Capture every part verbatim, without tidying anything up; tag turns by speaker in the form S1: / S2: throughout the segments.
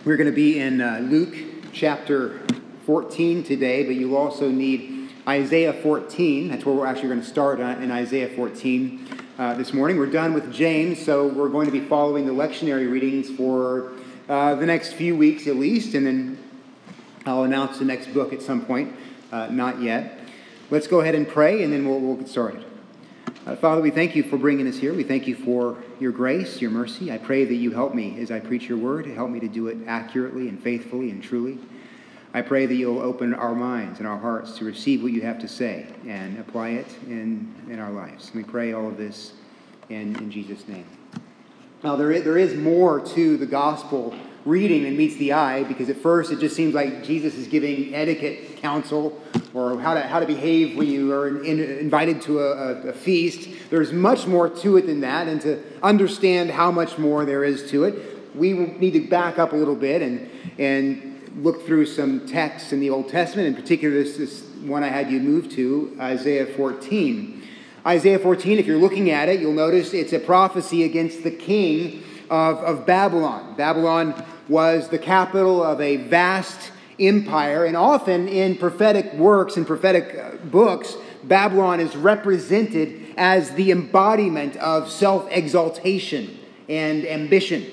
S1: We're going to be in uh, Luke chapter fourteen today, but you'll also need Isaiah fourteen. That's where we're actually going to start uh, in Isaiah fourteen uh, this morning. We're done with James, so we're going to be following the lectionary readings for uh, the next few weeks at least, and then I'll announce the next book at some point. Uh, not yet. Let's go ahead and pray, and then we'll, we'll get started. Uh, Father, we thank you for bringing us here. We thank you for your grace, your mercy. I pray that you help me as I preach your word. Help me to do it accurately and faithfully and truly. I pray that you'll open our minds and our hearts to receive what you have to say and apply it in, in our lives. And we pray all of this in, in Jesus' name. Now, there is, there is more to the gospel reading than meets the eye, because at first it just seems like Jesus is giving etiquette counsel or how to how to behave when you are in, invited to a, a, a feast. There's much more to it than that, and to understand how much more there is to it, we need to back up a little bit and and look through some texts in the Old Testament, in particular this, this one I had you move to, Isaiah fourteen. Isaiah fourteen, if you're looking at it, you'll notice it's a prophecy against the king of, of Babylon. Babylon was the capital of a vast empire, and often in prophetic works and prophetic books, Babylon is represented as the embodiment of self-exaltation and ambition.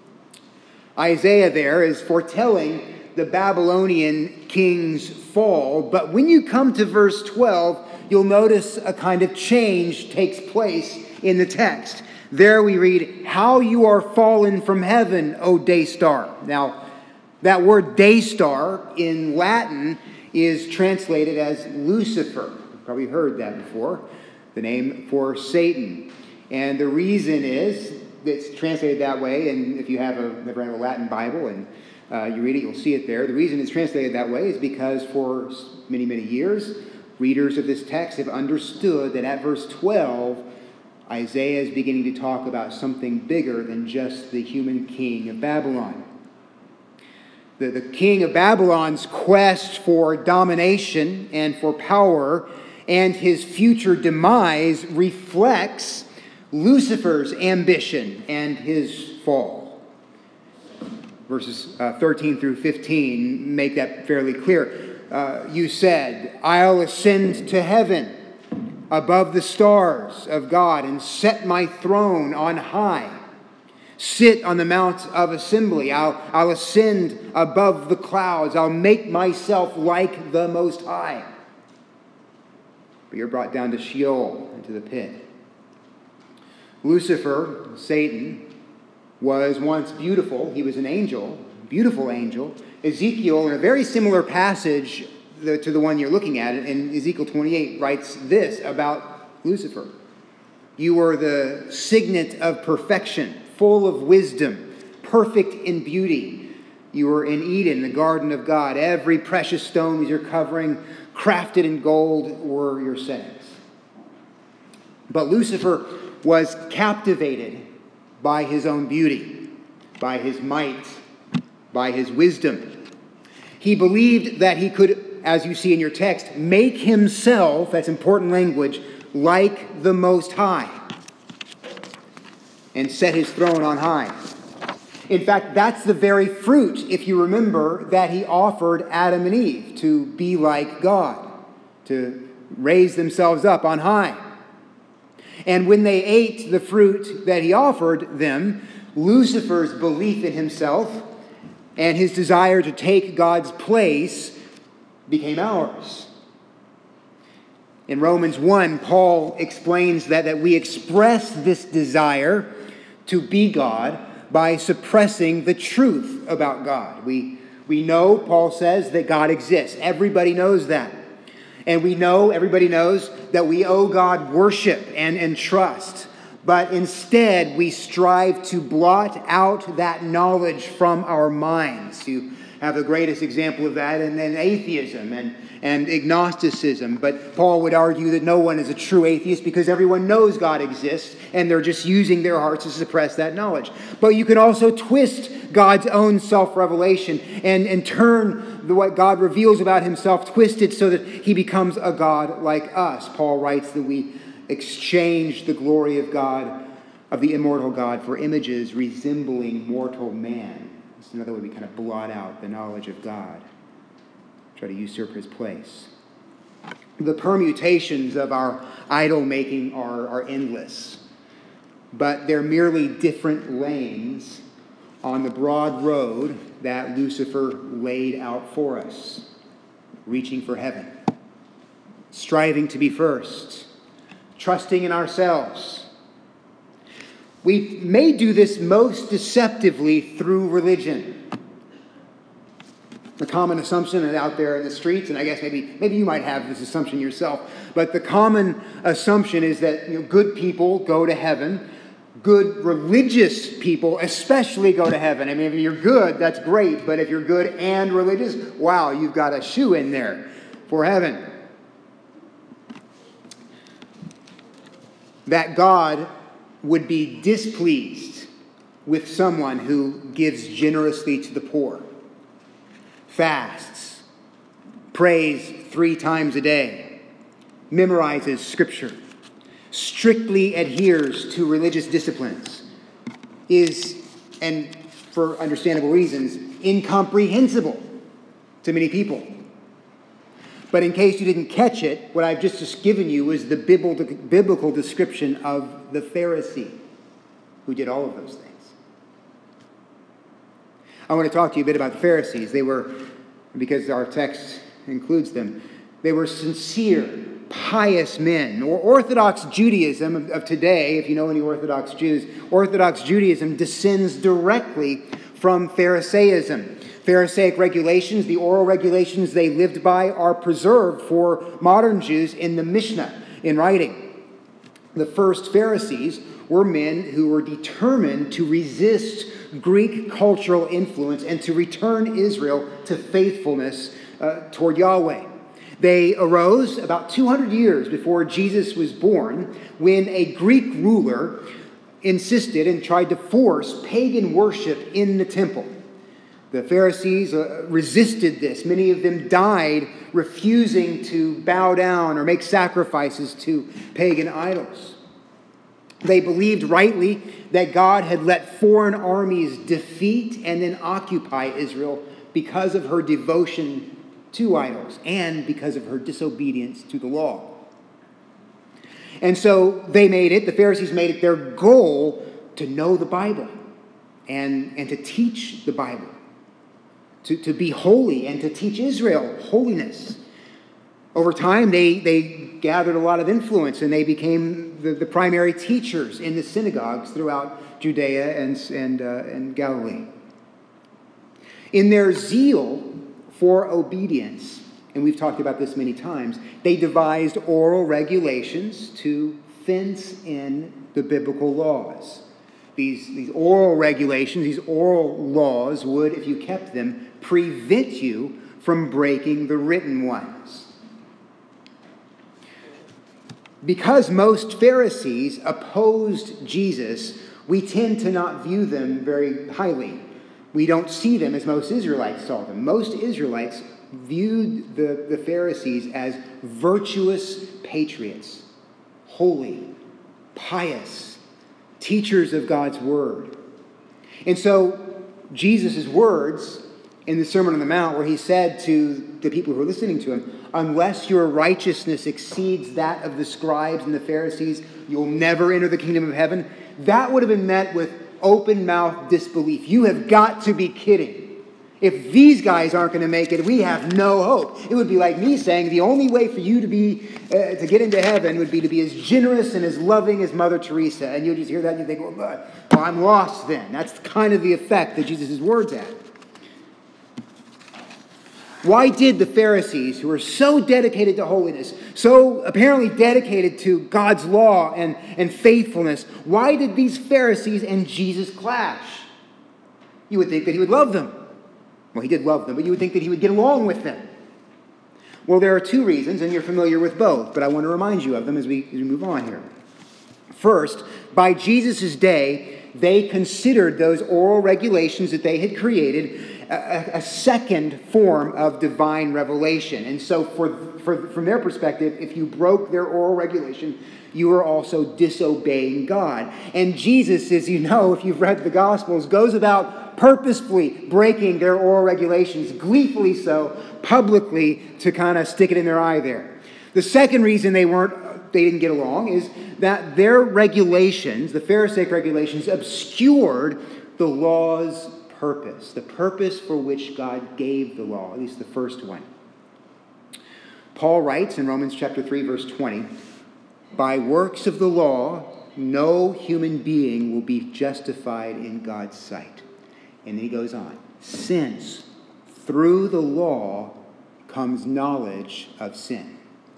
S1: Isaiah there is foretelling the Babylonian king's fall, but when you come to verse twelve, you'll notice a kind of change takes place in the text. There we read, "How you are fallen from heaven, O day star." Now, that word day star in Latin is translated as Lucifer. You've probably heard that before, the name for Satan. And the reason is, it's translated that way, and if you have a, never have a Latin Bible and uh, you read it, you'll see it there. The reason it's translated that way is because for many, many years, readers of this text have understood that at verse twelve, Isaiah is beginning to talk about something bigger than just the human king of Babylon. The, the king of Babylon's quest for domination and for power and his future demise reflects Lucifer's ambition and his fall. Verses uh, thirteen through fifteen make that fairly clear. Uh, you said, "I'll ascend to heaven above the stars of God and set my throne on high. Sit on the mount of assembly. I'll, I'll ascend above the clouds. I'll make myself like the Most High." But you're brought down to Sheol, into the pit. Lucifer, Satan, was once beautiful. He was an angel, beautiful angel. Ezekiel, in a very similar passage The, to the one you're looking at, and Ezekiel twenty-eight writes this about Lucifer: "You were the signet of perfection, full of wisdom, perfect in beauty. You were in Eden, the garden of God. Every precious stone was your covering, crafted in gold were your settings." But Lucifer was captivated by his own beauty, by his might, by his wisdom. He believed that he could, as you see in your text, make himself, that's important language, like the Most High, and set his throne on high. In fact, that's the very fruit, if you remember, that he offered Adam and Eve, to be like God, to raise themselves up on high. And when they ate the fruit that he offered them, Lucifer's belief in himself and his desire to take God's place became ours. In Romans one, Paul explains that, that we express this desire to be God by suppressing the truth about God. We, we know, Paul says, that God exists. Everybody knows that. And we know, everybody knows, that we owe God worship and, and trust. But instead, we strive to blot out that knowledge from our minds. You have the greatest example of that in, in atheism and, and agnosticism. But Paul would argue that no one is a true atheist because everyone knows God exists, and they're just using their hearts to suppress that knowledge. But you can also twist God's own self-revelation and, and turn the, what God reveals about himself, twist it so that he becomes a God like us. Paul writes that we exchange the glory of God, of the immortal God, for images resembling mortal man. It's another way we kind of blot out the knowledge of God, try to usurp his place. The permutations of our idol making are, are endless, but they're merely different lanes on the broad road that Lucifer laid out for us, reaching for heaven, striving to be first, trusting in ourselves. We may do this most deceptively through religion. The common assumption out there in the streets, and I guess maybe maybe you might have this assumption yourself, but the common assumption is that, you know, good people go to heaven. Good religious people especially go to heaven. I mean, if you're good, that's great, but if you're good and religious, wow, you've got a shoe in there for heaven. That God would be displeased with someone who gives generously to the poor, fasts, prays three times a day, memorizes Scripture, strictly adheres to religious disciplines, is, and for understandable reasons, incomprehensible to many people. But in case you didn't catch it, what I've just given you was the biblical description of the Pharisee who did all of those things. I want to talk to you a bit about the Pharisees. They were, because our text includes them, they were sincere, pious men. Or Orthodox Judaism of, of today, if you know any Orthodox Jews, Orthodox Judaism descends directly from Pharisaism. Pharisaic regulations, the oral regulations they lived by, are preserved for modern Jews in the Mishnah, in writing. The first Pharisees were men who were determined to resist Greek cultural influence and to return Israel to faithfulness uh, toward Yahweh. They arose about two hundred years before Jesus was born, when a Greek ruler insisted and tried to force pagan worship in the temple. The Pharisees uh, resisted this. Many of them died refusing to bow down or make sacrifices to pagan idols. They believed rightly that God had let foreign armies defeat and then occupy Israel because of her devotion to idols and because of her disobedience to the law. And so they made it, the Pharisees made it their goal to know the Bible and, and to teach the Bible, to, to be holy and to teach Israel holiness. Over time, they, they gathered a lot of influence and they became the, the primary teachers in the synagogues throughout Judea and, and, uh, and Galilee. In their zeal for obedience, and we've talked about this many times, they devised oral regulations to fence in the biblical laws. These, these oral regulations, these oral laws would, if you kept them, prevent you from breaking the written ones. Because most Pharisees opposed Jesus, we tend to not view them very highly. We don't see them as most Israelites saw them. Most Israelites viewed the, the Pharisees as virtuous patriots, holy, pious, teachers of God's word. And so Jesus' words in the Sermon on the Mount, where he said to the people who were listening to him, unless your righteousness exceeds that of the scribes and the Pharisees, you'll never enter the kingdom of heaven. That would have been met with open-mouthed disbelief. You have got to be kidding. If these guys aren't going to make it, we have no hope. It would be like me saying the only way for you to be uh, to get into heaven would be to be as generous and as loving as Mother Teresa. And you just hear that and you think, well, well, I'm lost then. That's kind of the effect that Jesus' words had. Why did the Pharisees, who were so dedicated to holiness, so apparently dedicated to God's law and, and faithfulness, why did these Pharisees and Jesus clash? You would think that he would love them. Well, he did love them, but you would think that he would get along with them. Well, there are two reasons, and you're familiar with both, but I want to remind you of them as we, as we move on here. First, by Jesus' day, they considered those oral regulations that they had created a, a second form of divine revelation. And so for, for, from their perspective, if you broke their oral regulation, you are also disobeying God. And Jesus, as you know, if you've read the Gospels, goes about purposefully breaking their oral regulations, gleefully so, publicly, to kind of stick it in their eye there. The second reason they weren't, they didn't get along is that their regulations, the Pharisaic regulations, obscured the law's purpose, the purpose for which God gave the law, at least the first one. Paul writes in Romans chapter three, verse twenty, "By works of the law, no human being will be justified in God's sight." And then he goes on, "Since through the law comes knowledge of sin."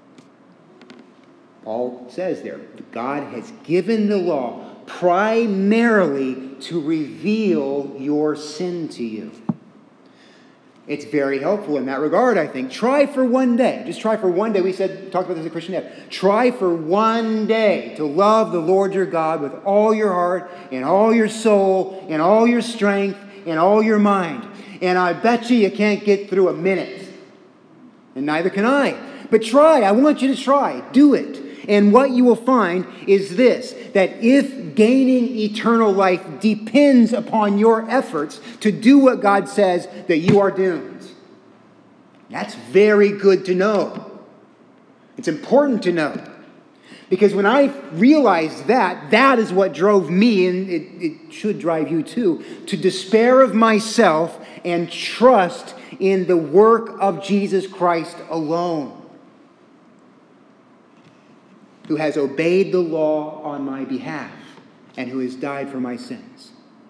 S1: Paul says there, God has given the law primarily to reveal your sin to you. It's very helpful in that regard, I think. Try for one day. Just try for one day. We said, talked about this at Christian Ed. Try for one day to love the Lord your God with all your heart and all your soul and all your strength and all your mind. And I bet you you can't get through a minute. And neither can I. But try. I want you to try. Do it. And what you will find is this, that if gaining eternal life depends upon your efforts to do what God says, that you are doomed. That's very good to know. It's important to know. Because when I realized that, that is what drove me, and it, it should drive you too, to despair of myself and trust in the work of Jesus Christ alone, who has obeyed the law on my behalf and who has died for my sins.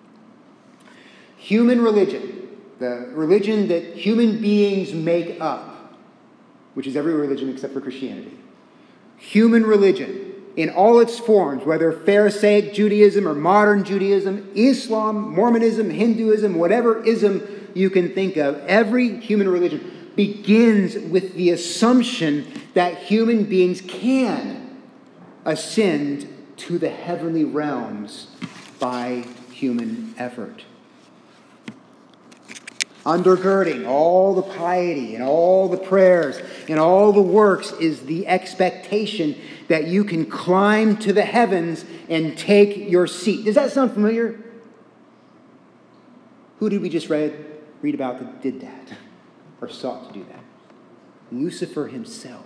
S1: Human religion, the religion that human beings make up, which is every religion except for Christianity. Human religion in all its forms, whether Pharisaic Judaism or modern Judaism, Islam, Mormonism, Hinduism, whatever ism you can think of, every human religion begins with the assumption that human beings can ascend to the heavenly realms by human effort. Undergirding all the piety and all the prayers and all the works is the expectation that you can climb to the heavens and take your seat. Does that sound familiar? Who did we just read, read about that did that or sought to do that? Lucifer himself.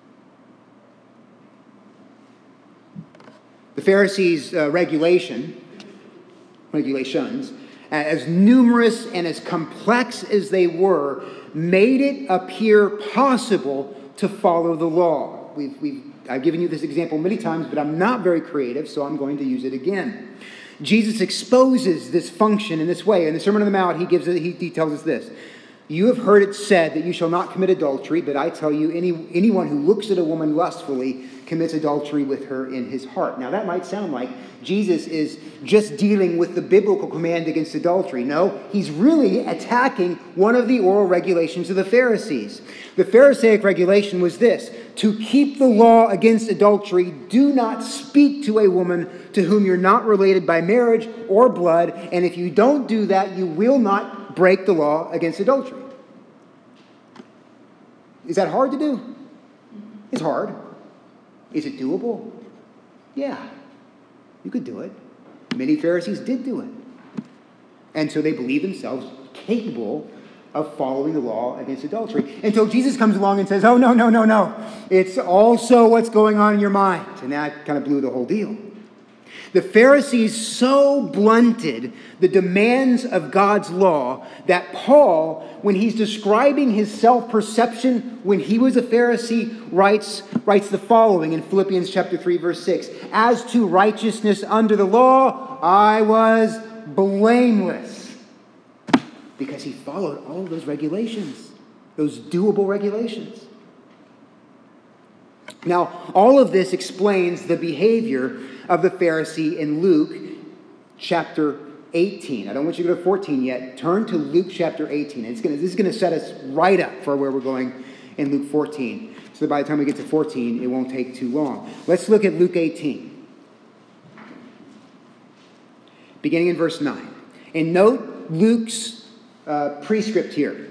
S1: The Pharisees' uh, regulation, regulations, as numerous and as complex as they were, made it appear possible to follow the law. We've, we've, I've given you this example many times, but I'm not very creative, so I'm going to use it again. Jesus exposes this function in this way. In the Sermon on the Mount, he gives it, he, he tells us this. "You have heard it said that you shall not commit adultery, but I tell you, any, anyone who looks at a woman lustfully commits adultery with her in his heart." Now, that might sound like Jesus is just dealing with the biblical command against adultery. No, he's really attacking one of the oral regulations of the Pharisees. The Pharisaic regulation was this: to keep the law against adultery, do not speak to a woman to whom you're not related by marriage or blood, and if you don't do that, you will not break the law against adultery. Is that hard to do? It's hard. Is it doable? Yeah, you could do it. Many Pharisees did do it. And so they believed themselves capable of following the law against adultery. Until Jesus comes along and says, oh, no, no, no, no. It's also what's going on in your mind. And that kind of blew the whole deal. The Pharisees so blunted the demands of God's law that Paul, when he's describing his self-perception when he was a Pharisee, writes, writes the following in Philippians chapter three, verse six. "As to righteousness under the law, I was blameless." Because he followed all of those regulations, those doable regulations. Now, all of this explains the behavior of the Pharisee in Luke chapter eighteen. I don't want you to go to fourteen yet. Turn to Luke chapter eighteen. It's gonna, this is going to set us right up for where we're going in Luke fourteen. So that by the time we get to fourteen, it won't take too long. Let's look at Luke eighteen. Beginning in verse nine. And note Luke's uh, prescript here.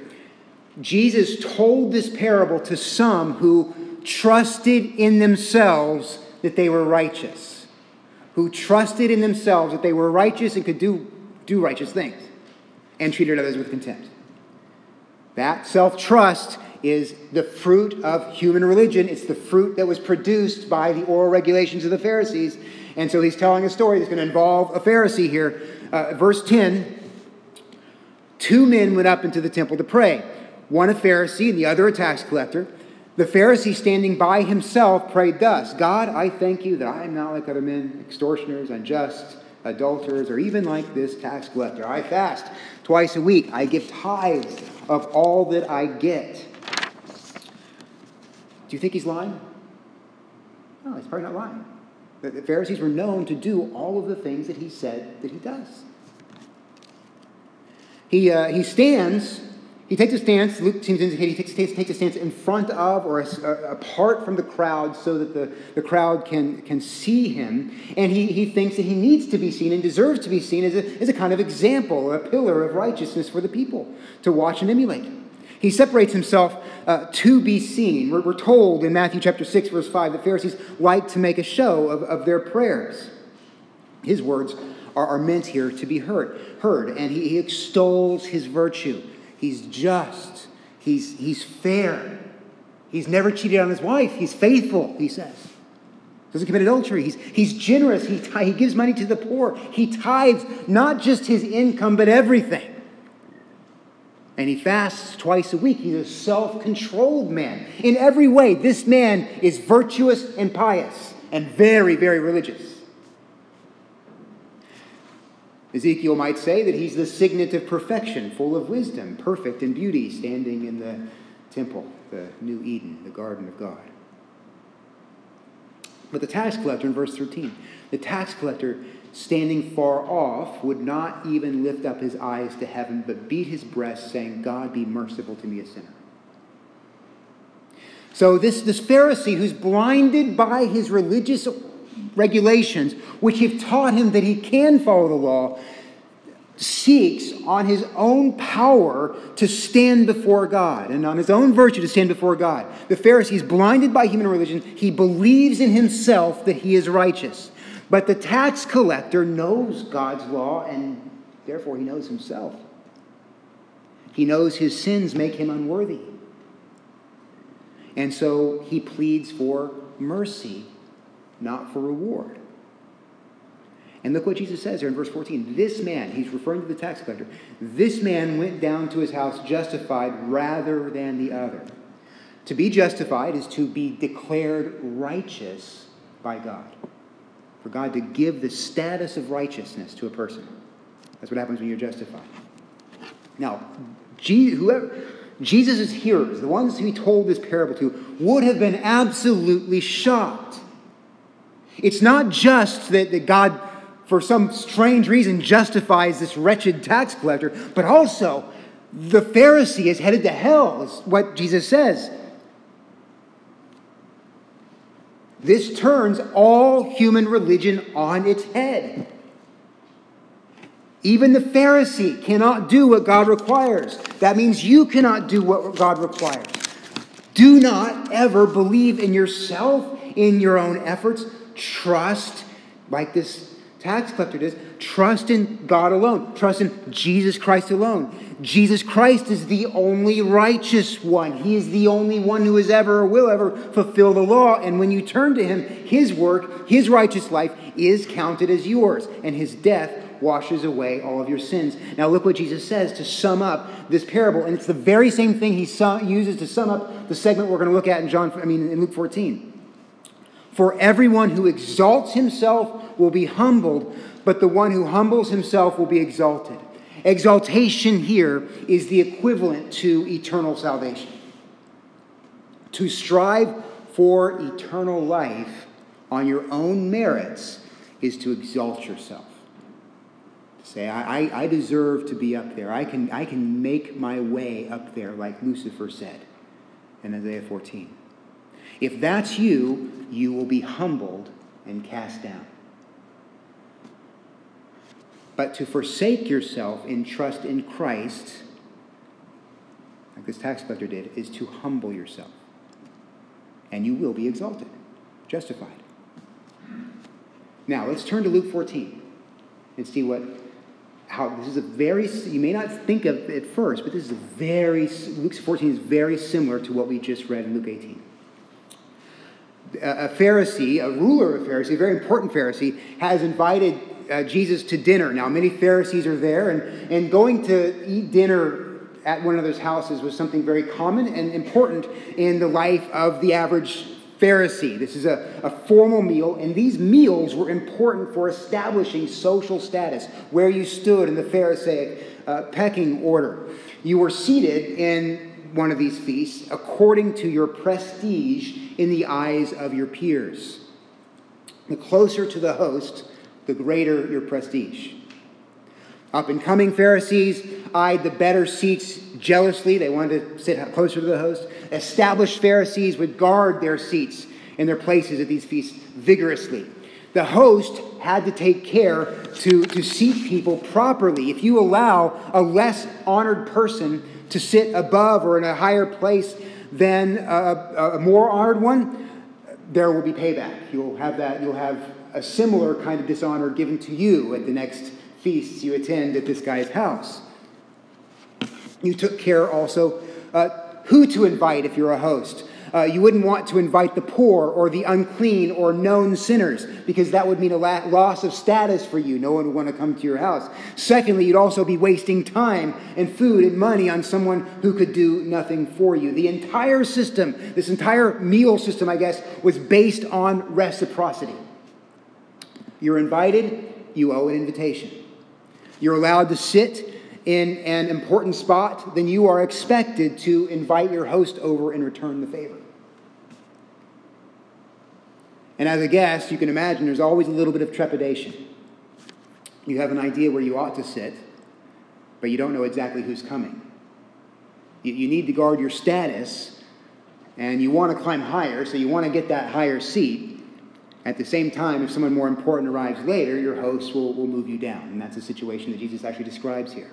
S1: Jesus told this parable to some who trusted in themselves that they were righteous, who trusted in themselves that they were righteous and could do, do righteous things, and treated others with contempt. That self-trust is the fruit of human religion. It's the fruit that was produced by the oral regulations of the Pharisees. And so he's telling a story that's going to involve a Pharisee here. Uh, verse ten, two men went up into the temple to pray, one a Pharisee and the other a tax collector. The Pharisee, standing by himself, prayed thus, God, I thank you that I am not like other men, extortioners, unjust, adulterers, or even like this tax collector. I fast twice a week. I give tithes of all that I get. Do you think he's lying? No, he's probably not lying. The, the Pharisees were known to do all of the things that he said that he does. He, uh, he stands, he takes a stance, Luke seems to indicate he takes, takes, takes a stance in front of or a, a, apart from the crowd so that the, the crowd can, can see him. And he, he thinks that he needs to be seen and deserves to be seen as a, as a kind of example, a pillar of righteousness for the people to watch and emulate. He separates himself uh, to be seen. We're, we're told in Matthew chapter six, verse five, that Pharisees like to make a show of, of their prayers. His words are, are meant here to be heard. heard and he, he extols his virtue. He's just. He's, he's fair. He's never cheated on his wife. He's faithful, he says. Doesn't commit adultery. He's, he's generous. He, he gives money to the poor. He tithes not just his income, but everything. And he fasts twice a week. He's a self-controlled man. In every way, this man is virtuous and pious and very, very religious. Ezekiel might say that he's the signet of perfection, full of wisdom, perfect in beauty, standing in the temple, the new Eden, the garden of God. But the tax collector in verse thirteen, the tax collector standing far off would not even lift up his eyes to heaven, but beat his breast, saying, God, be merciful to me, a sinner. So this, this Pharisee who's blinded by his religious regulations, which have taught him that he can follow the law, seeks on his own power to stand before God and on his own virtue to stand before God. The Pharisee is blinded by human religion. He believes in himself that he is righteous. But the tax collector knows God's law, and therefore he knows himself. He knows his sins make him unworthy. And so he pleads for mercy, not for reward. And look what Jesus says here in verse fourteen. This man, he's referring to the tax collector, this man went down to his house justified rather than the other. To be justified is to be declared righteous by God. For God to give the status of righteousness to a person. That's what happens when you're justified. Now, whoever, Jesus' hearers, the ones who he told this parable to, would have been absolutely shocked. It's not just that, that God, for some strange reason, justifies this wretched tax collector, but also the Pharisee is headed to hell, is what Jesus says. This turns all human religion on its head. Even the Pharisee cannot do what God requires. That means you cannot do what God requires. Do not ever believe in yourself, in your own efforts. Trust, like this tax collector does, trust in God alone. Trust in Jesus Christ alone. Jesus Christ is the only righteous one. He is the only one who has ever or will ever fulfill the law. And when you turn to him, his work, his righteous life is counted as yours. And his death washes away all of your sins. Now look what Jesus says to sum up this parable. And it's the very same thing he sum, uses to sum up the segment we're going to look at in John, I mean in Luke fourteen. For everyone who exalts himself will be humbled, but the one who humbles himself will be exalted. Exaltation here is the equivalent to eternal salvation. To strive for eternal life on your own merits is to exalt yourself. To say, I, I, I deserve to be up there. I can, I can make my way up there, like Lucifer said in Isaiah fourteen. If that's you, you will be humbled and cast down. But to forsake yourself in trust in Christ, like this tax collector did, is to humble yourself. And you will be exalted, justified. Now, let's turn to Luke fourteen and see what, how, this is a very, you may not think of it first, but this is a very, Luke fourteen is very similar to what we just read in Luke eighteen. A Pharisee, a ruler of a Pharisee, a very important Pharisee, has invited uh, Jesus to dinner. Now, many Pharisees are there, and, and going to eat dinner at one another's houses was something very common and important in the life of the average Pharisee. This is a, a formal meal, and these meals were important for establishing social status, where you stood in the Pharisaic uh, pecking order. You were seated in one of these feasts according to your prestige in the eyes of your peers. The closer to the host, the greater your prestige. Up-and-coming Pharisees eyed the better seats jealously. They wanted to sit closer to the host. Established Pharisees would guard their seats and their places at these feasts vigorously. The host had to take care to, to seat people properly. If you allow a less honored person to sit above or in a higher place than a, a more honored one, there will be payback. You'll have that. You'll have a similar kind of dishonor given to you at the next feasts you attend at this guy's house. You took care also uh, who to invite if you're a host. Uh, you wouldn't want to invite the poor or the unclean or known sinners, because that would mean a la- loss of status for you. No one would want to come to your house. Secondly, you'd also be wasting time and food and money on someone who could do nothing for you. The entire system, this entire meal system, I guess, was based on reciprocity. You're invited, you owe an invitation. You're allowed to sit in an important spot, then you are expected to invite your host over and return the favor. And as a guest, you can imagine there's always a little bit of trepidation. You have an idea where you ought to sit, but you don't know exactly who's coming. You, you need to guard your status, and you want to climb higher, so you want to get that higher seat. At the same time, if someone more important arrives later, your host will, will move you down. And that's the situation that Jesus actually describes here.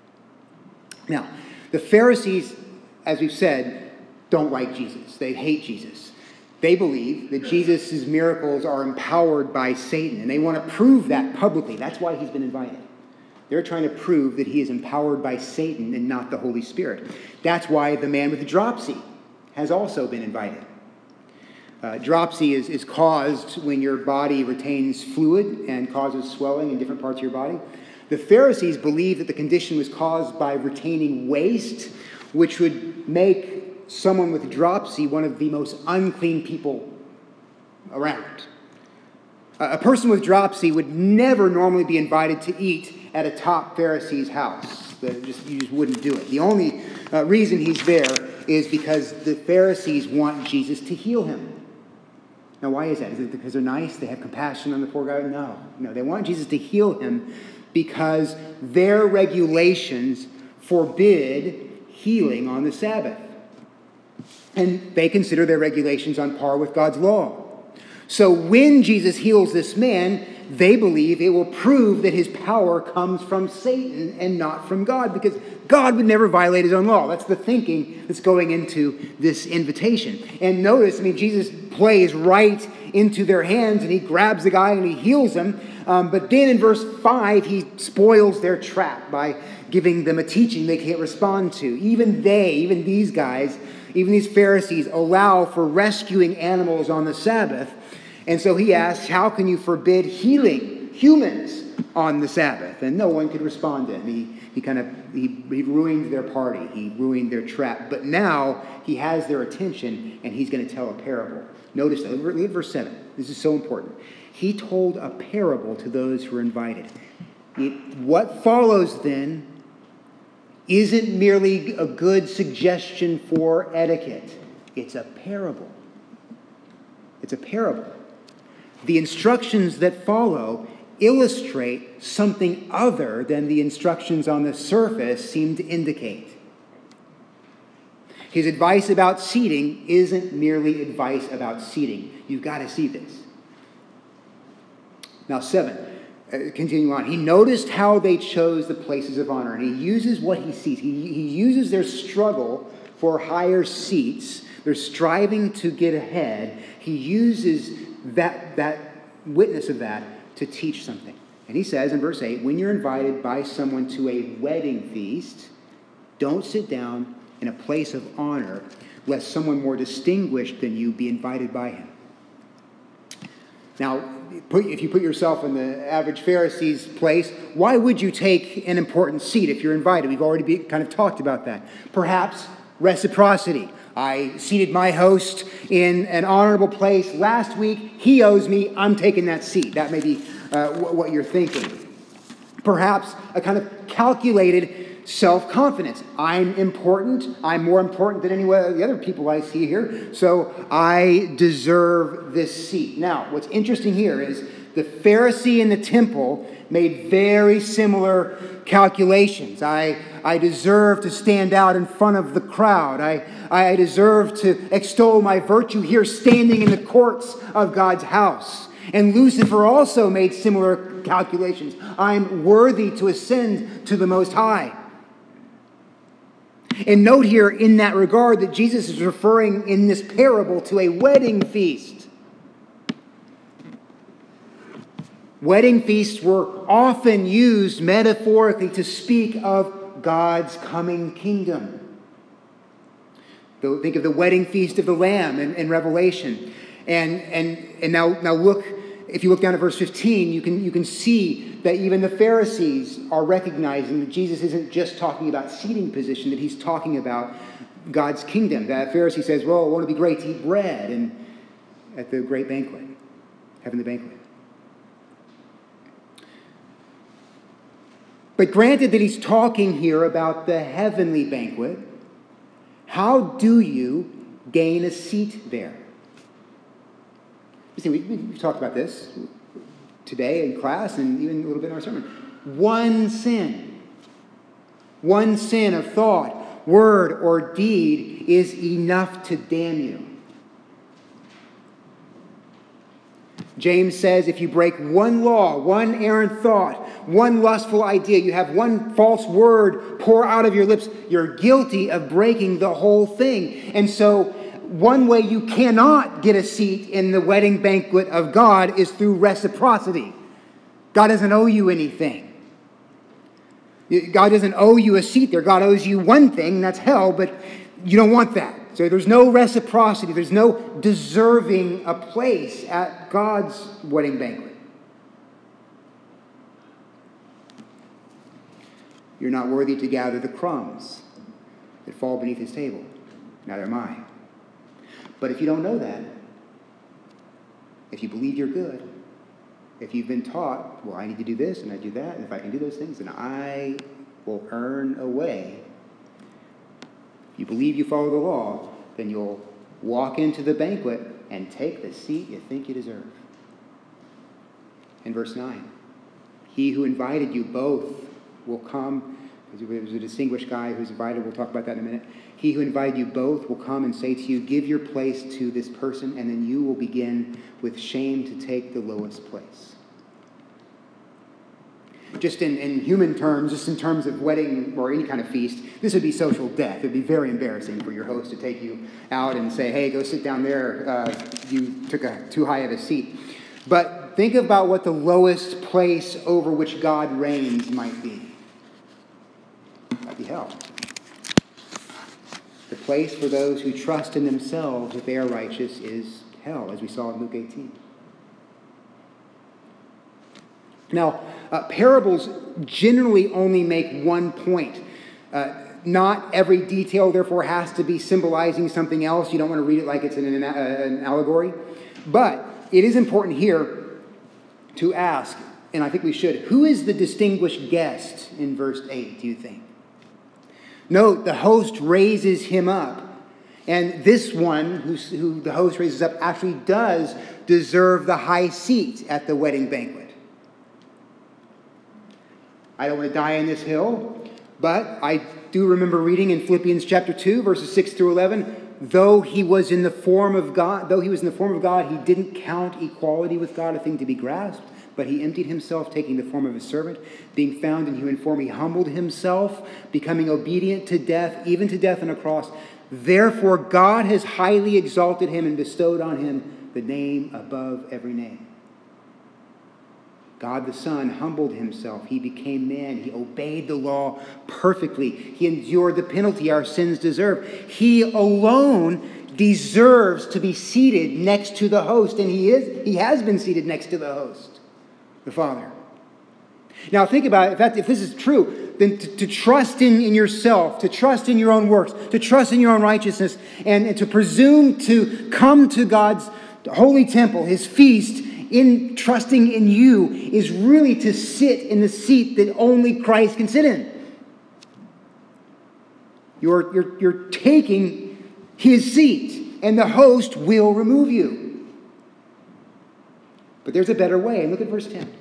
S1: Now, the Pharisees, as we've said, don't like Jesus. They hate Jesus. They believe that Jesus' miracles are empowered by Satan, and they want to prove that publicly. That's why he's been invited. They're trying to prove that he is empowered by Satan and not the Holy Spirit. That's why the man with dropsy has also been invited. Uh, dropsy is, is caused when your body retains fluid and causes swelling in different parts of your body. The Pharisees believed that the condition was caused by retaining waste, which would make someone with dropsy one of the most unclean people around. Uh, a person with dropsy would never normally be invited to eat at a top Pharisee's house. The, just, you just wouldn't do it. The only uh, reason he's there is because the Pharisees want Jesus to heal him. Now, why is that? Is it because they're nice? They have compassion on the poor guy? No. No, they want Jesus to heal him because their regulations forbid healing on the Sabbath. And they consider their regulations on par with God's law. So when Jesus heals this man, they believe it will prove that his power comes from Satan and not from God, because God would never violate his own law. That's the thinking that's going into this invitation. And notice, I mean, Jesus plays right into their hands, and he grabs the guy and he heals him. Um, but then in verse five, he spoils their trap by giving them a teaching they can't respond to. Even they, even these guys, even these Pharisees allow for rescuing animals on the Sabbath. And so he asks, how can you forbid healing humans on the Sabbath? And no one could respond to him. He, he kind of, he, he ruined their party. He ruined their trap. But now he has their attention, and he's going to tell a parable. Notice that. Look at verse seven. This is so important. He told a parable to those who were invited. It, what follows then isn't merely a good suggestion for etiquette. It's a parable. It's a parable. The instructions that follow illustrate something other than the instructions on the surface seem to indicate. His advice about seating isn't merely advice about seating. You've got to see this. Now, seven. Uh, continuing on. He noticed how they chose the places of honor, and he uses what he sees. He, he uses their struggle for higher seats. They're striving to get ahead. He uses that, that witness of that to teach something. And he says in verse eight, when you're invited by someone to a wedding feast, don't sit down in a place of honor, lest someone more distinguished than you be invited by him. Now, if you put yourself in the average Pharisee's place, why would you take an important seat if you're invited? We've already be, kind of talked about that. Perhaps reciprocity. I seated my host in an honorable place last week. He owes me. I'm taking that seat. That may be uh, what you're thinking. Perhaps a kind of calculated self-confidence. I'm important. I'm more important than any of the other people I see here, so I deserve this seat. Now, what's interesting here is the Pharisee in the temple made very similar calculations. I, I deserve to stand out in front of the crowd. I, I deserve to extol my virtue here standing in the courts of God's house. And Lucifer also made similar calculations. I'm worthy to ascend to the Most High. And note here in that regard that Jesus is referring in this parable to a wedding feast. Wedding feasts were often used metaphorically to speak of God's coming kingdom. Think of the wedding feast of the Lamb in, in Revelation. And, and, and now, now look, if you look down at verse fifteen, you can, you can see that even the Pharisees are recognizing that Jesus isn't just talking about seating position, that he's talking about God's kingdom. That Pharisee says, well, won't it be great to eat bread and at the great banquet, heavenly banquet? But granted that he's talking here about the heavenly banquet, how do you gain a seat there? You see, we, we've talked about this today in class and even a little bit in our sermon. One sin, one sin of thought, word, or deed is enough to damn you. James says if you break one law, one errant thought, one lustful idea, you have one false word pour out of your lips, you're guilty of breaking the whole thing. And so one way you cannot get a seat in the wedding banquet of God is through reciprocity. God doesn't owe you anything. God doesn't owe you a seat there. God owes you one thing, that's hell, but you don't want that. So there's no reciprocity. There's no deserving a place at God's wedding banquet. You're not worthy to gather the crumbs that fall beneath his table. Neither am I. But if you don't know that, if you believe you're good, if you've been taught, well, I need to do this and I do that, and if I can do those things, then I will earn a way. If you believe you follow the law, then you'll walk into the banquet and take the seat you think you deserve. In verse nine, he who invited you both will come. There was a distinguished guy who's invited. We'll talk about that in a minute. He who invited you both will come and say to you, give your place to this person, and then you will begin with shame to take the lowest place. Just in, in human terms, just in terms of wedding or any kind of feast, this would be social death. It would be very embarrassing for your host to take you out and say, hey, go sit down there. Uh, you took a too high of a seat. But think about what the lowest place over which God reigns might be. It might be hell. The place for those who trust in themselves that they are righteous is hell, as we saw in Luke eighteen. Now, uh, parables generally only make one point. Uh, not every detail, therefore, has to be symbolizing something else. You don't want to read it like it's an, an, an allegory. But it is important here to ask, and I think we should, who is the distinguished guest in verse eight, do you think? Note, the host raises him up. And this one, who, who the host raises up, actually does deserve the high seat at the wedding banquet. I don't want to die on this hill, but I do remember reading in Philippians chapter two, verses six through eleven, though he was in the form of God, though he was in the form of God, he didn't count equality with God a thing to be grasped, but he emptied himself, taking the form of a servant, being found in human form, he humbled himself, becoming obedient to death, even to death on a cross. Therefore, God has highly exalted him and bestowed on him the name above every name. God the Son humbled himself. He became man. He obeyed the law perfectly. He endured the penalty our sins deserve. He alone deserves to be seated next to the host, and he is. He has been seated next to the host, the Father. Now think about it. If, that, if this is true, then to, to trust in, in yourself, to trust in your own works, to trust in your own righteousness, and, and to presume to come to God's holy temple, his feast, in trusting in you, is really to sit in the seat that only Christ can sit in. You're, you're, you're taking his seat, and the host will remove you. But there's a better way. And look at verse ten.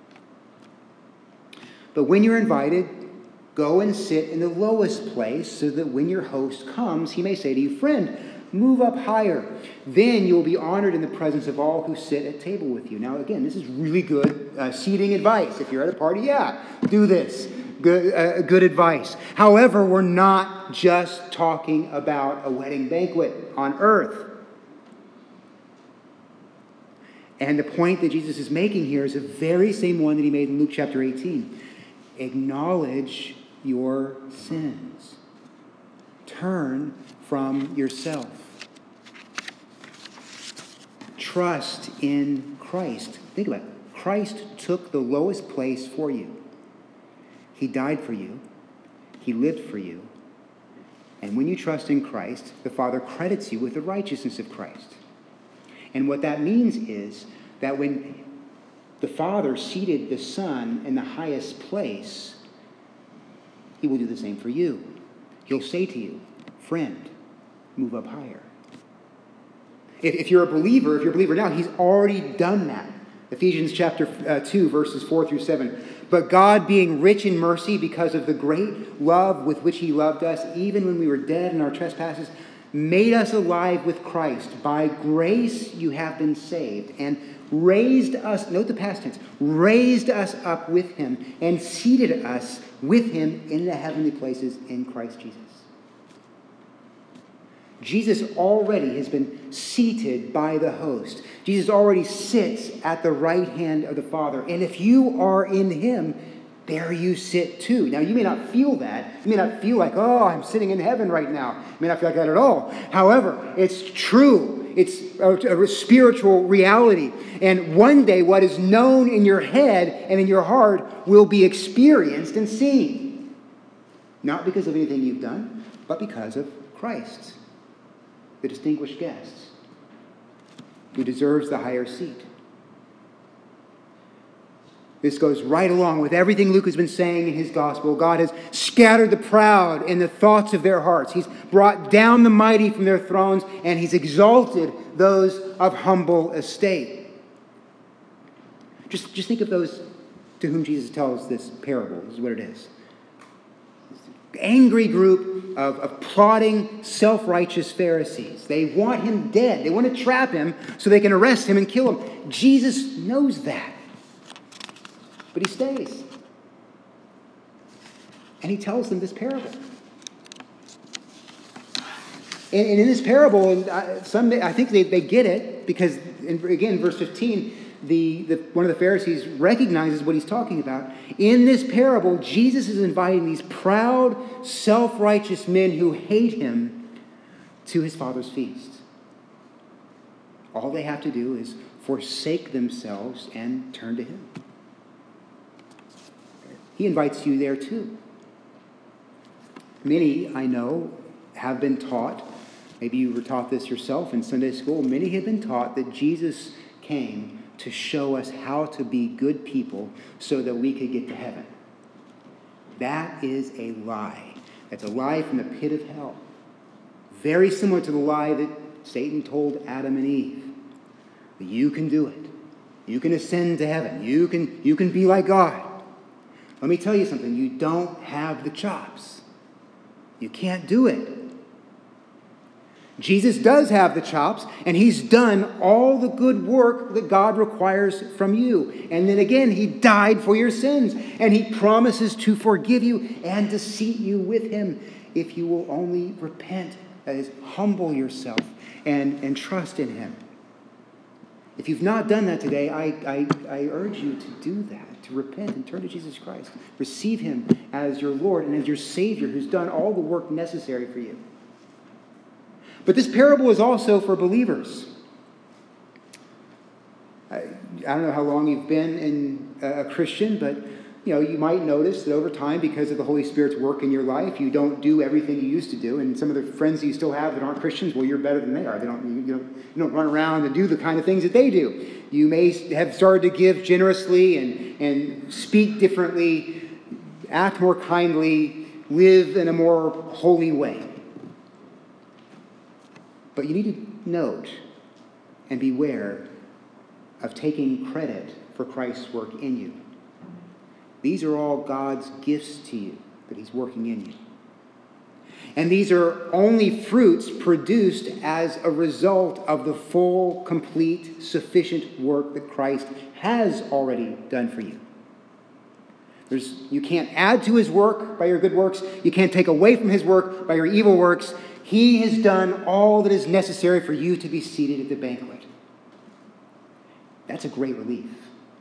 S1: But when you're invited, go and sit in the lowest place, so that when your host comes, he may say to you, "Friend, move up higher." Then you will be honored in the presence of all who sit at table with you. Now, again, this is really good uh, seating advice. If you're at a party, yeah, do this. Good, uh, good advice. However, we're not just talking about a wedding banquet on earth. And the point that Jesus is making here is the very same one that he made in Luke chapter eighteen. Acknowledge your sins. Turn from yourself. Trust in Christ. Think about it. Christ took the lowest place for you. He died for you. He lived for you. And when you trust in Christ, the Father credits you with the righteousness of Christ. And what that means is that when the Father seated the Son in the highest place, he will do the same for you. He'll say to you, "Friend, move up higher." If, if you're a believer, if you're a believer now, he's already done that. Ephesians chapter uh, two, verses four through seven. But God, being rich in mercy because of the great love with which he loved us, even when we were dead in our trespasses, made us alive with Christ. By grace you have been saved, and raised us, note the past tense, raised us up with him, and seated us with him in the heavenly places in Christ Jesus. Jesus already has been seated by the host. Jesus already sits at the right hand of the Father. And if you are in him, there you sit too. Now, you may not feel that. You may not feel like, oh, I'm sitting in heaven right now. You may not feel like that at all. However, it's true. It's a, a spiritual reality. And one day, what is known in your head and in your heart will be experienced and seen. Not because of anything you've done, but because of Christ, the distinguished guest, who deserves the higher seat. This goes right along with everything Luke has been saying in his gospel. God has scattered the proud in the thoughts of their hearts. He's brought down the mighty from their thrones, and he's exalted those of humble estate. Just, just think of those to whom Jesus tells this parable. This is what it is. Angry group of, of plotting, self-righteous Pharisees. They want him dead. They want to trap him so they can arrest him and kill him. Jesus knows that. But he stays. And he tells them this parable. And, and in this parable, and I, some, I think they, they get it, because, in, again, verse fifteen, the, the one of the Pharisees recognizes what he's talking about. In this parable, Jesus is inviting these proud, self-righteous men who hate him to his Father's feast. All they have to do is forsake themselves and turn to him. He invites you there too. Many, I know, have been taught, maybe you were taught this yourself in Sunday school, many have been taught that Jesus came to show us how to be good people so that we could get to heaven. That is a lie. That's a lie from the pit of hell. Very similar to the lie that Satan told Adam and Eve. That you can do it. You can ascend to heaven. You can, you can be like God. Let me tell you something. You don't have the chops. You can't do it. Jesus does have the chops, and he's done all the good work that God requires from you. And then again, he died for your sins, and he promises to forgive you and to seat you with him if you will only repent, that is, humble yourself and, and trust in him. If you've not done that today, I, I, I urge you to do that, to repent and turn to Jesus Christ. Receive him as your Lord and as your Savior who's done all the work necessary for you. But this parable is also for believers. I, I don't know how long you've been in a Christian, but you know, you might notice that over time, because of the Holy Spirit's work in your life, you don't do everything you used to do. And some of the friends that you still have that aren't Christians, well, you're better than they are. They don't, you, you don't, you don't run around and do the kind of things that they do. You may have started to give generously and, and speak differently, act more kindly, live in a more holy way. But you need to note and beware of taking credit for Christ's work in you. These are all God's gifts to you that he's working in you. And these are only fruits produced as a result of the full, complete, sufficient work that Christ has already done for you. There's, you can't add to his work by your good works. You can't take away from his work by your evil works. He has done all that is necessary for you to be seated at the banquet. That's a great relief.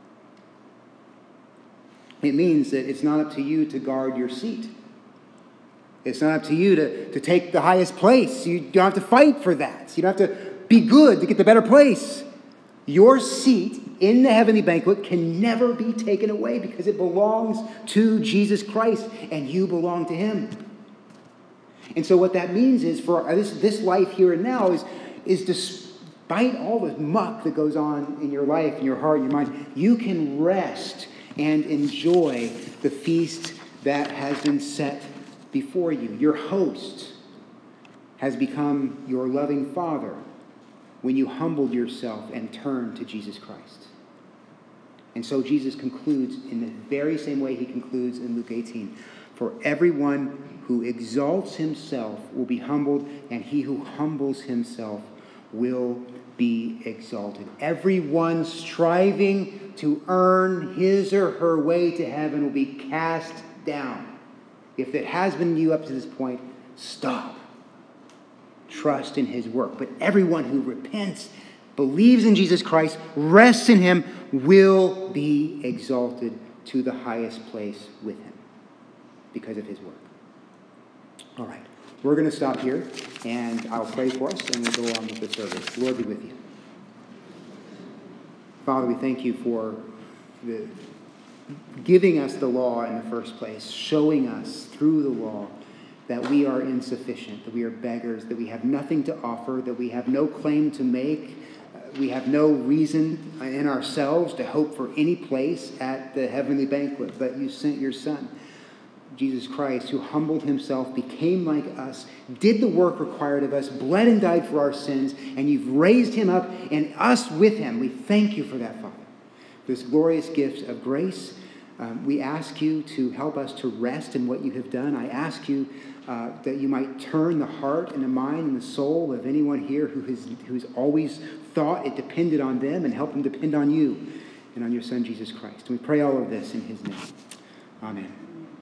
S1: It means that it's not up to you to guard your seat. It's not up to you to, to take the highest place. You don't have to fight for that. You don't have to be good to get the better place. Your seat in the heavenly banquet can never be taken away because it belongs to Jesus Christ and you belong to him. And so what that means is for this, this life here and now is, is despite all the muck that goes on in your life, in your heart, in your mind, you can rest and enjoy the feast that has been set before you. Your host has become your loving Father when you humbled yourself and turned to Jesus Christ. And so Jesus concludes in the very same way he concludes in Luke eighteen. For everyone who exalts himself will be humbled, and he who humbles himself will be exalted. Everyone striving to earn his or her way to heaven will be cast down. If it has been you up to this point, stop. Trust in his work. But everyone who repents, believes in Jesus Christ, rests in him, will be exalted to the highest place with him because of his work. All right. We're going to stop here, and I'll pray for us, and we'll go on with the service. Lord be with you. Father, we thank you for the giving us the law in the first place, showing us through the law that we are insufficient, that we are beggars, that we have nothing to offer, that we have no claim to make, uh, we have no reason in ourselves to hope for any place at the heavenly banquet, but you sent your Son, Jesus Christ, who humbled himself, became like us, did the work required of us, bled and died for our sins, and you've raised him up and us with him. We thank you for that, Father. This glorious gift of grace. Um, we ask you to help us to rest in what you have done. I ask you uh, that you might turn the heart and the mind and the soul of anyone here who has who's always thought it depended on them, and help them depend on you and on your Son, Jesus Christ. And we pray all of this in his name. Amen.